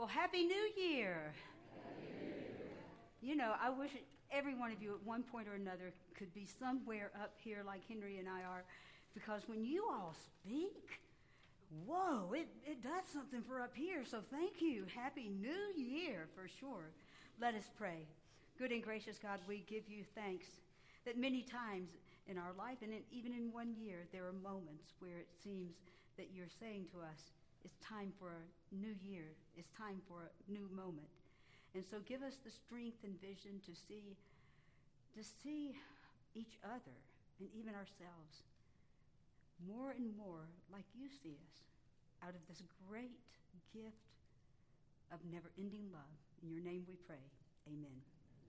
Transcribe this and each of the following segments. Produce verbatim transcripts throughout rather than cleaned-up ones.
Well, Happy New Year. Happy New Year. You know, I wish every one of you at one point or another could be somewhere up here like Henry and I are, because when you all speak, whoa, it, it does something for up here. So thank you. Happy New Year for sure. Let us pray. Good and gracious God, we give you thanks that many times in our life, and in, even in one year, there are moments where it seems that you're saying to us, it's time for a new year. It's time for a new moment. And so give us the strength and vision to see, to see each other and even ourselves more and more like you see us out of this great gift of never-ending love. In your name we pray. Amen.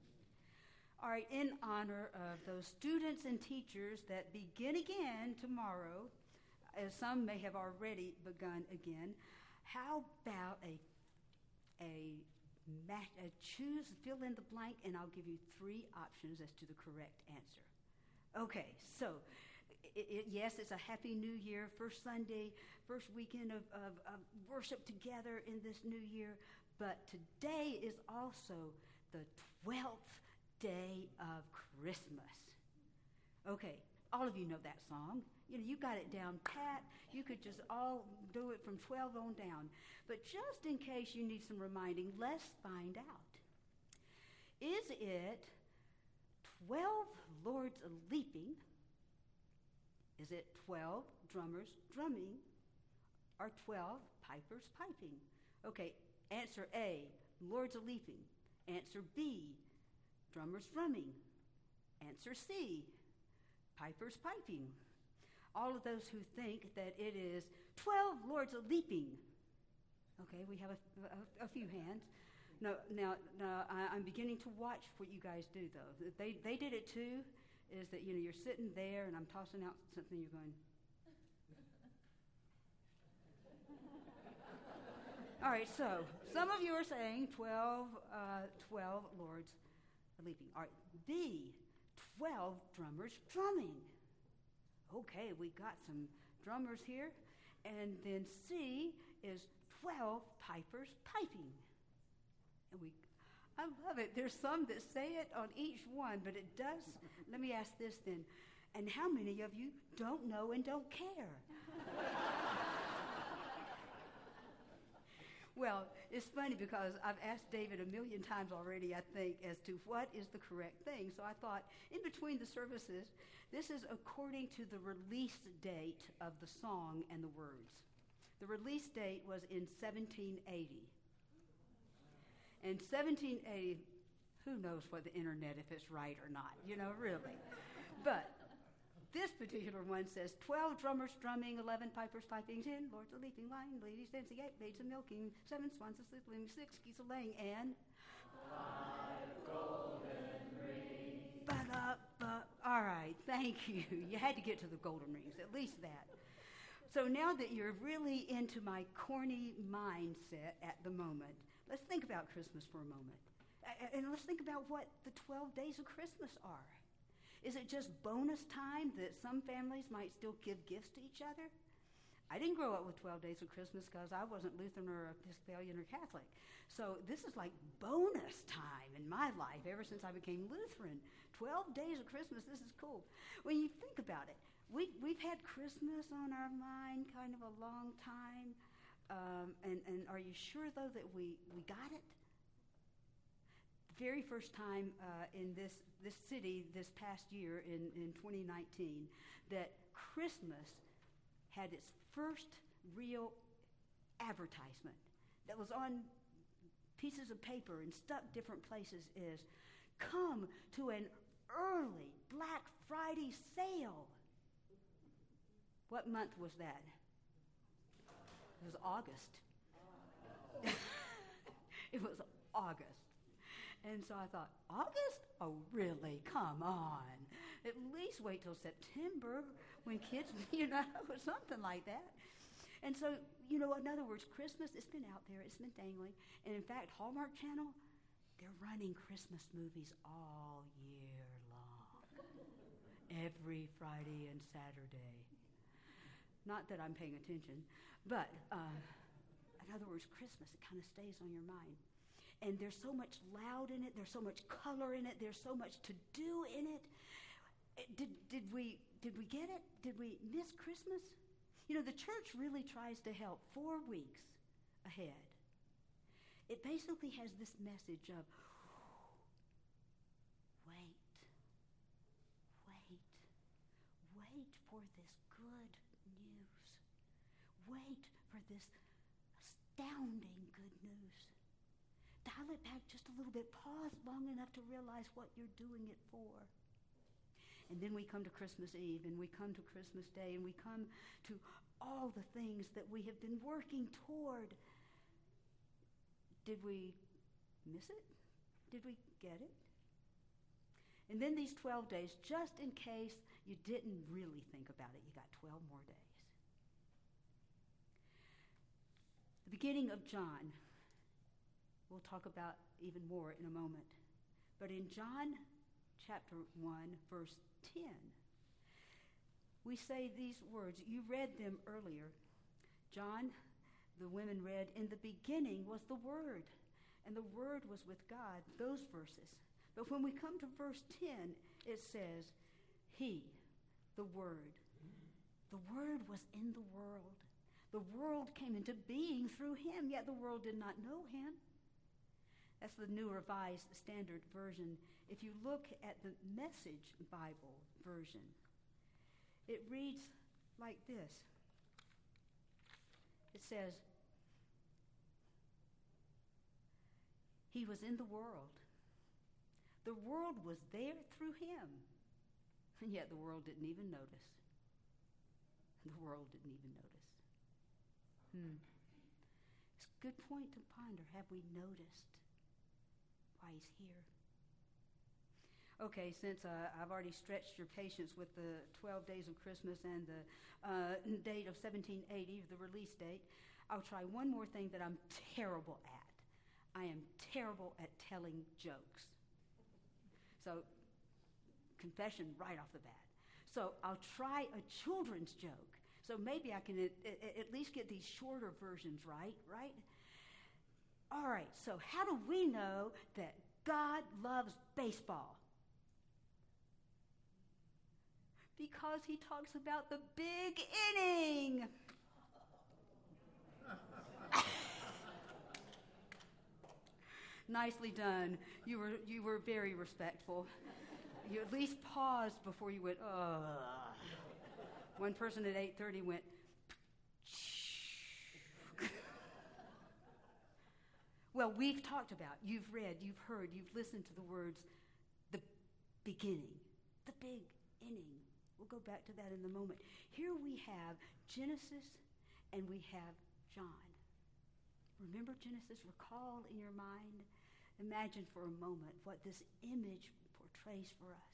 All right, in honor of those students and teachers that begin again tomorrow, as some may have already begun again, how about a a, match, a choose, fill in the blank, and I'll give you three options as to the correct answer. Okay, so it, it, yes, it's a Happy New Year, first Sunday, first weekend of, of, of worship together in this new year, but today is also the twelfth day of Christmas. Okay, all of you know that song. You know, you got it down pat. You could just all do it from twelve on down. But just in case you need some reminding, let's find out. Is it twelve lords a-leaping? Is it twelve drummers drumming? Or twelve pipers piping? Okay, answer A, lords a-leaping. Answer B, drummers drumming. Answer C, pipers piping. All of those who think that it is twelve lords a-leaping. Okay, we have a, a, a few hands. No, now, now I, I'm beginning to watch what you guys do, though. They they did it too. Is that you know you're sitting there and I'm tossing out something, you're going. All right, so some of you are saying twelve, uh, twelve lords a-leaping. All right, B, twelve drummers drumming. Okay, we got some drummers here. And then C is twelve pipers piping. And we, I love it. There's some that say it on each one, but it does. Let me ask this then. And how many of you don't know and don't care? Well, it's funny because I've asked David a million times already, I think, as to what is the correct thing. So I thought, in between the services, this is according to the release date of the song and the words. The release date was in seventeen eighty. In seventeen eighty, who knows what the internet, if it's right or not, you know, really. But this particular one says, twelve drummers drumming, eleven pipers piping, ten lords a-leaping, line, ladies dancing, eight maids a-milking, seven swans a-sleeping, six geese a-laying, and five golden rings. Ba-da-ba. All right, thank you. You had to get to the golden rings, at least that. So now that you're really into my corny mindset at the moment, let's think about Christmas for a moment. And let's think about what the twelve days of Christmas are. Is it just bonus time that some families might still give gifts to each other? I didn't grow up with twelve days of Christmas because I wasn't Lutheran or Episcopalian or Catholic. So this is like bonus time in my life ever since I became Lutheran. twelve days of Christmas, this is cool. When you think about it, we, we've had Christmas on our mind kind of a long time. Um, and, and are you sure, though, that we, we got it? Very first time uh, in this this city this past year in, in twenty nineteen that Christmas had its first real advertisement that was on pieces of paper and stuck different places is, come to an early Black Friday sale. What month was that? It was August. It was August. And so I thought, August? Oh, really? Come on. At least wait till September when kids, you know, something like that. And so, you know, in other words, Christmas, it's been out there. It's been dangling. And in fact, Hallmark Channel, they're running Christmas movies all year long. Every Friday and Saturday. Not that I'm paying attention, but uh, In other words, Christmas, it kind of stays on your mind. And there's so much loud in it. There's so much color in it. There's so much to do in it. Did, did, we, did we get it? Did we miss Christmas? You know, the church really tries to help four weeks ahead. It basically has this message of, wait, wait, wait for this good news. Wait for this astounding good news. Dial it back just a little bit. Pause long enough to realize what you're doing it for. And then we come to Christmas Eve, and we come to Christmas Day, and we come to all the things that we have been working toward. Did we miss it? Did we get it? And then these twelve days, just in case you didn't really think about it, you got twelve more days. The beginning of John, we'll talk about even more in a moment. But in John chapter one, verse ten, we say these words. You read them earlier. John, the women read, in the beginning was the Word, and the Word was with God, those verses. But when we come to verse ten, it says, He, the Word. The Word was in the world. The world came into being through him, yet the world did not know him. That's the New Revised Standard Version. If you look at the Message Bible version, it reads like this. It says, He was in the world. The world was there through him, and yet the world didn't even notice. The world didn't even notice. Hmm. It's a good point to ponder. Have we noticed why he's here? Okay, since uh, I've already stretched your patience with the twelve days of Christmas and the uh, date of seventeen eighty, the release date, I'll try one more thing that I'm terrible at. I am terrible at telling jokes. So, confession right off the bat. So I'll try a children's joke. So maybe I can at, at least get these shorter versions right, right? All right, so how do we know that God loves baseball? Because he talks about the big inning. Nicely done. You were you were very respectful. You at least paused before you went, ugh. One person at eight thirty went, well, we've talked about, you've read, you've heard, you've listened to the words, the beginning, the big inning. We'll go back to that in a moment. Here we have Genesis and we have John. Remember Genesis? Recall in your mind. Imagine for a moment what this image portrays for us.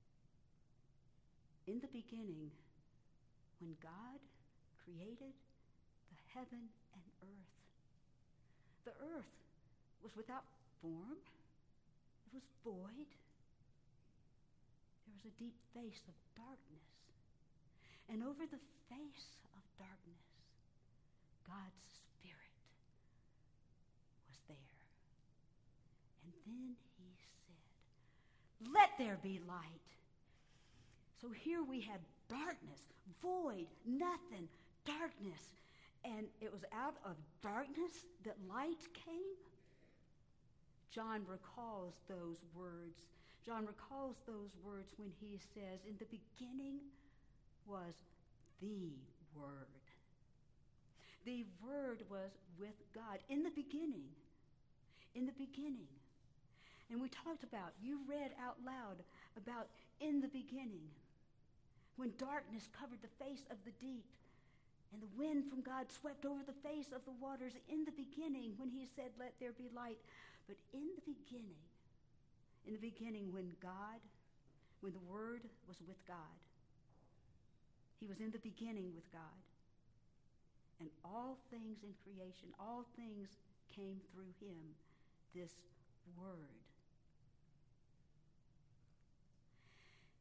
In the beginning, when God created the heaven and earth, the earth was without form. It was void. There was a deep face of darkness. And over the face of darkness, God's Spirit was there. And then he said, let there be light. So here we have darkness, void, nothing, darkness. And it was out of darkness that light came. John recalls those words. John recalls those words when he says, in the beginning was the Word. The Word was with God in the beginning. In the beginning. And we talked about, you read out loud about in the beginning, when darkness covered the face of the deep, and the wind from God swept over the face of the waters in the beginning when he said, let there be light. But in the beginning, in the beginning when God, when the Word was with God, he was in the beginning with God. And all things in creation, all things came through him, this Word.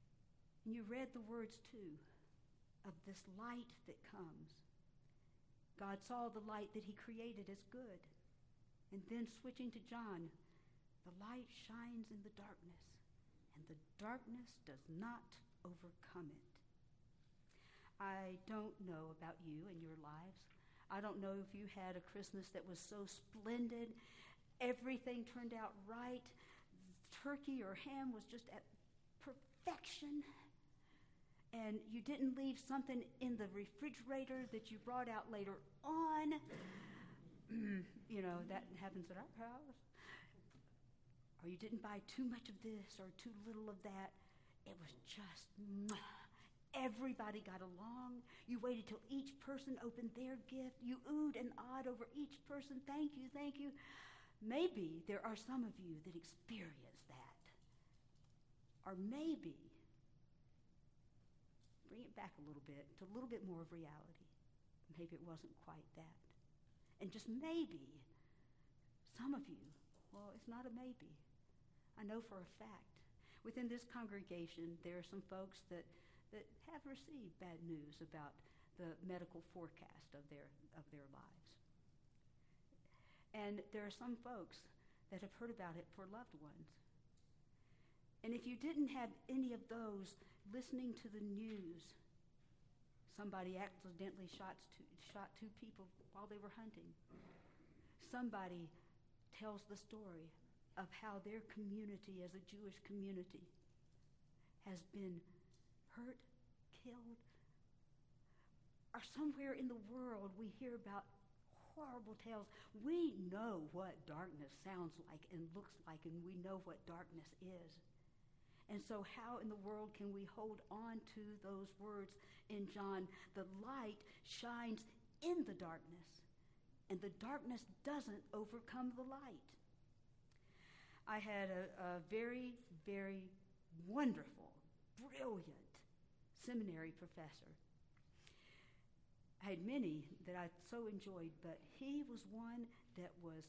And you read the words too, of this light that comes. God saw the light that he created as good. And then switching to John, the light shines in the darkness, and the darkness does not overcome it. I don't know about you and your lives. I don't know if you had a Christmas that was so splendid. Everything turned out right. Turkey or ham was just at perfection. And you didn't leave something in the refrigerator that you brought out later on. You know, that happens at our house. Or you didn't buy too much of this or too little of that. It was just, everybody got along. You waited till each person opened their gift. You oohed and awed over each person. Thank you, thank you. Maybe there are some of you that experience that. Or maybe, bring it back a little bit to a little bit more of reality. Maybe it wasn't quite that. And just maybe, some of you, well, it's not a maybe. I know for a fact, within this congregation, there are some folks that, that have received bad news about the medical forecast of their, of their lives. And there are some folks that have heard about it for loved ones. And if you didn't have any of those listening to the news, somebody accidentally shot two, shot two people while they were hunting. Somebody tells the story of how their community as a Jewish community has been hurt, killed, or somewhere in the world we hear about horrible tales. We know what darkness sounds like and looks like, and we know what darkness is. And so how in the world can we hold on to those words in John? The light shines in the darkness, and the darkness doesn't overcome the light. I had a, a very, very wonderful, brilliant seminary professor. I had many that I so enjoyed, but he was one that was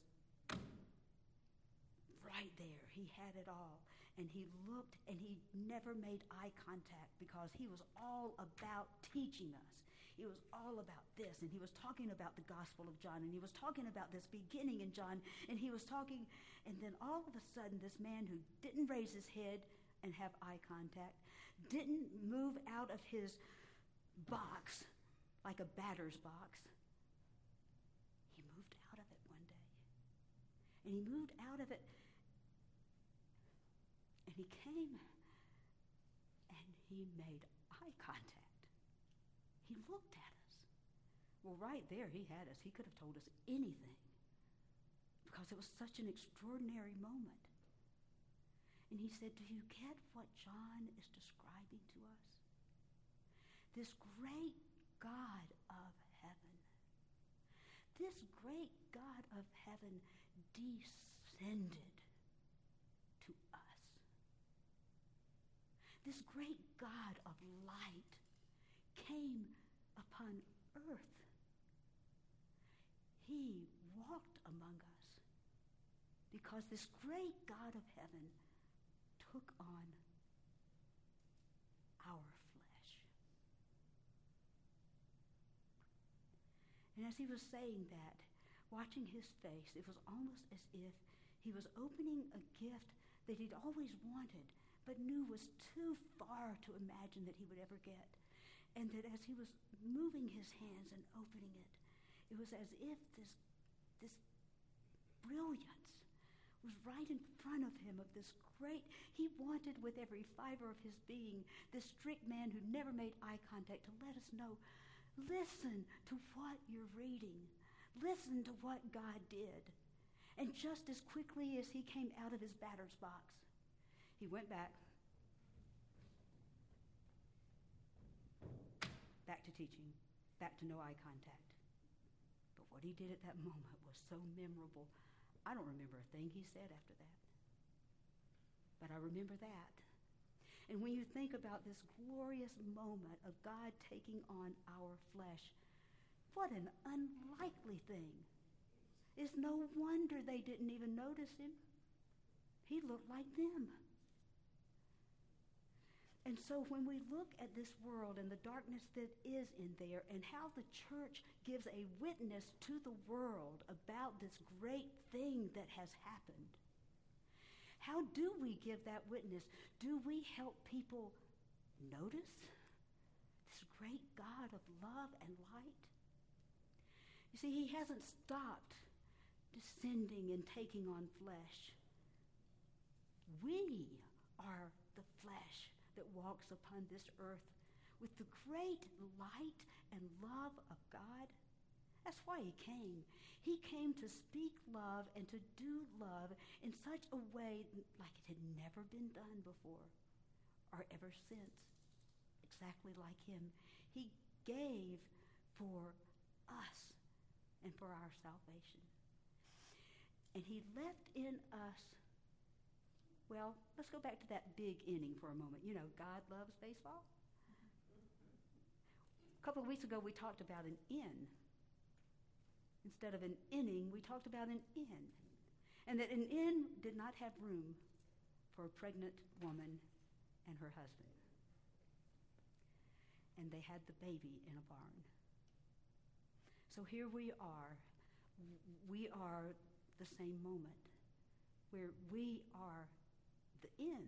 right there. He had it all. And he looked, and he never made eye contact because he was all about teaching us. He was all about this, and he was talking about the Gospel of John, and he was talking about this beginning in John, and he was talking, and then all of a sudden, this man who didn't raise his head and have eye contact, didn't move out of his box like a batter's box. He moved out of it one day. And he moved out of it, and he came, and he made eye contact. He looked at us. Well, right there, he had us. He could have told us anything because it was such an extraordinary moment. And he said, do you get what John is describing to us? This great God of heaven, this great God of heaven descended to us. This great God of light came upon earth. He walked among us because this great God of heaven took on our flesh. And as he was saying that, watching his face, it was almost as if he was opening a gift that he'd always wanted, but knew was too far to imagine that he would ever get. And that as he was moving his hands and opening it, it was as if this, this brilliance was right in front of him of this great, he wanted with every fiber of his being, this strict man who never made eye contact, to let us know, listen to what you're reading. Listen to what God did. And just as quickly as he came out of his batter's box, he went back, back to teaching, back to no eye contact. But what he did at that moment was so memorable. I don't remember a thing he said after that. But I remember that. And when you think about this glorious moment of God taking on our flesh, what an unlikely thing. It's no wonder they didn't even notice him. He looked like them. And so when we look at this world and the darkness that is in there and how the church gives a witness to the world about this great thing that has happened, how do we give that witness? Do we help people notice this great God of love and light? You see, he hasn't stopped descending and taking on flesh. We are the flesh that walks upon this earth with the great light and love of God. That's why he came. He came to speak love and to do love in such a way like it had never been done before or ever since. Exactly like him. He gave for us and for our salvation. And he left in us, well, let's go back to that big inning for a moment. You know, God loves baseball. A couple of weeks ago, we talked about an in. Instead of an inning, we talked about an in. And that an in did not have room for a pregnant woman and her husband. And they had the baby in a barn. So here we are. We are the same moment where we are the in.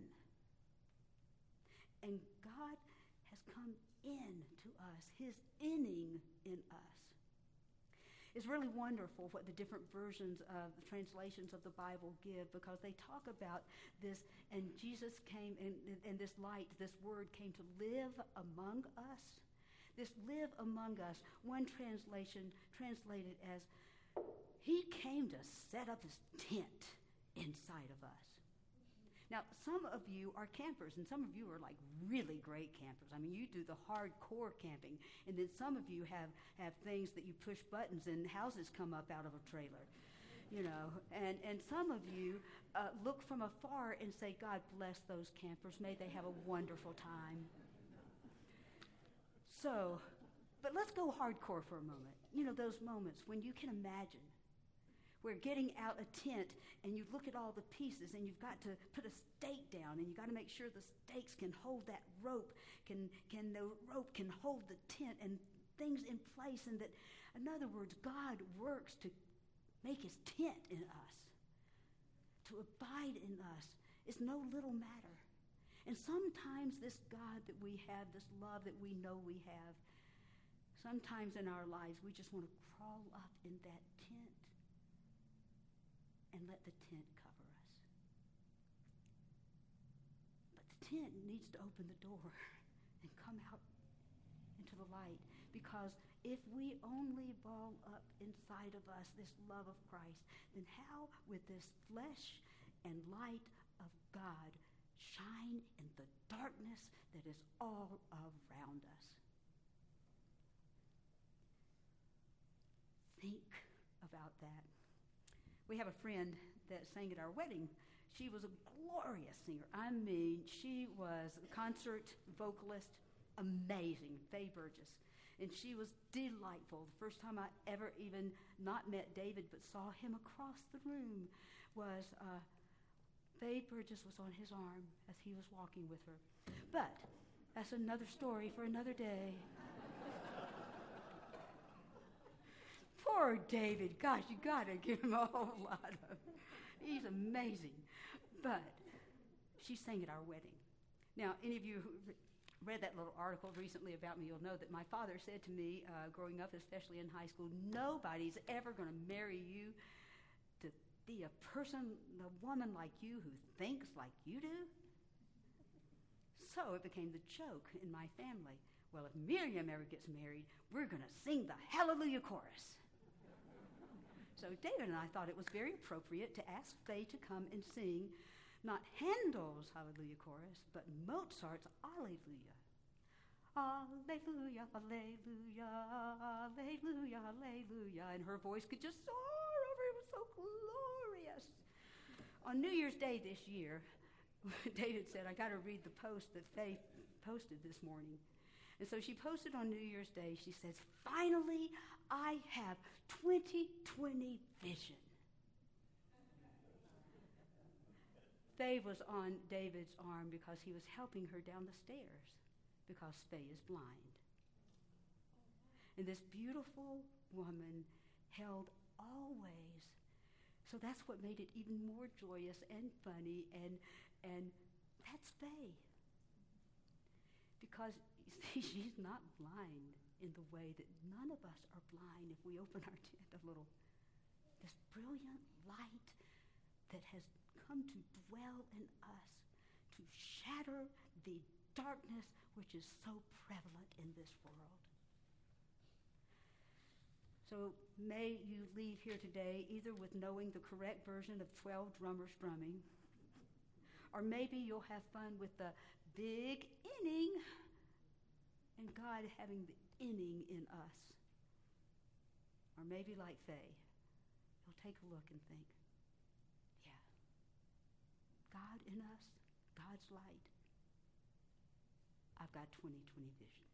And God has come in to us, his inning in us. It's really wonderful what the different versions of the translations of the Bible give, because they talk about this, and Jesus came, and, and this light, this word came to live among us. This live among us, one translation translated as, he came to set up his tent inside of us. Now, some of you are campers, and some of you are like really great campers. I mean, you do the hardcore camping, and then some of you have, have things that you push buttons and houses come up out of a trailer, you know. And, and some of you uh, look from afar and say, God bless those campers. May they have a wonderful time. So, but let's go hardcore for a moment. You know, those moments when you can imagine we're getting out a tent and you look at all the pieces and you've got to put a stake down and you've got to make sure the stakes can hold that rope, can, can the rope can hold the tent and things in place, and that, in other words, God works to make his tent in us, to abide in us. It's no little matter. And sometimes this God that we have, this love that we know we have, sometimes in our lives we just want to crawl up in that tent and let the tent cover us. But the tent needs to open the door and come out into the light, because if we only ball up inside of us this love of Christ, then how would this flesh and light of God shine in the darkness that is all around us? Think about that. We have a friend that sang at our wedding. She was a glorious singer. I mean, she was a concert vocalist, amazing, Faye Burgess. And she was delightful. The first time I ever even not met David but saw him across the room was uh, Faye Burgess was on his arm as he was walking with her. But that's another story for another day. Poor David. Gosh, you got to give him a whole lot of, he's amazing. But she sang at our wedding. Now, any of you who read that little article recently about me, you'll know that my father said to me, uh, growing up, especially in high school, nobody's ever going to marry you to be a person, a woman like you who thinks like you do. So it became the joke in my family. Well, if Miriam ever gets married, we're going to sing the Hallelujah chorus. So David and I thought it was very appropriate to ask Faye to come and sing not Handel's Hallelujah chorus, but Mozart's Alleluia. Alleluia, alleluia, alleluia, alleluia. And her voice could just soar over. It was so glorious. On New Year's Day this year, David said, I got to read the post that Faye posted this morning. And so she posted on New Year's Day, she says, finally, I have twenty twenty vision. Faye was on David's arm because he was helping her down the stairs because Faye is blind. And this beautiful woman held always. So that's what made it even more joyous and funny, and and that's Faye. Because you see, she's not blind in the way that none of us are blind if we open our tent a little. This brilliant light that has come to dwell in us, to shatter the darkness which is so prevalent in this world. So may you leave here today either with knowing the correct version of twelve drummers drumming, or maybe you'll have fun with the big inning and God having the inning in us. Or maybe like Faye, you'll take a look and think, yeah, God in us, God's light. I've got twenty twenty vision.